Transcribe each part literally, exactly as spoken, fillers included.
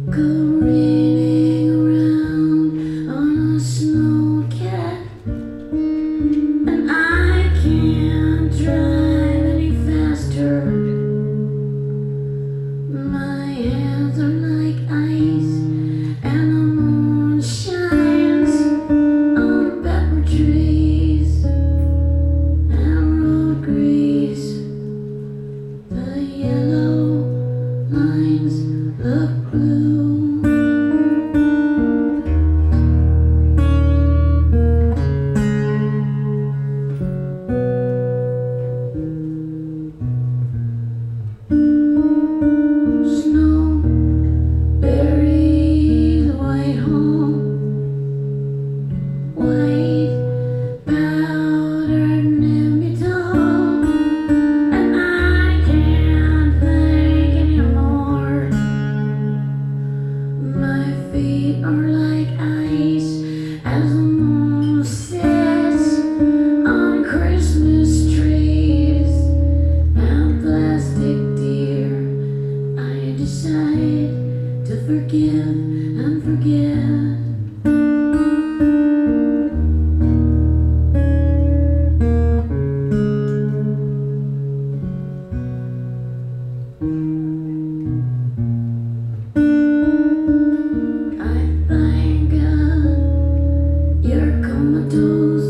Careening around on a snowcat, and I can't drive any faster. My hands are like ice, and the moon shines on pepper trees and road grease. The yellow lines look blue. Snow buries white home, white powdered Nembutal, and I can't think anymore. My feet are like ice as the moon sits on Christmas trees and plastic deer. I decide to forgive and forget. I thank God you're comatose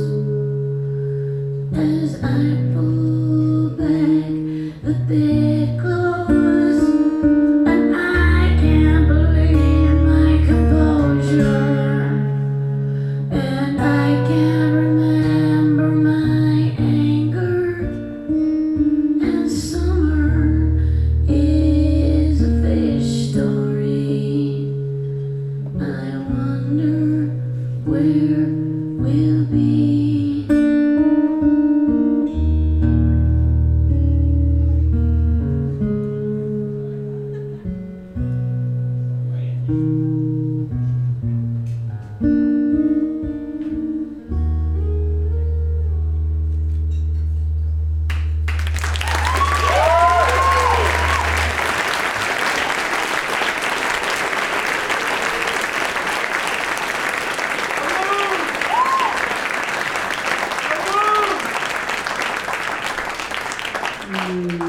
as I pull back the bedclothes, and I can't believe my composure, and I can't remember my anger, and summer is a fish story. I wonder where we'll be. Mm.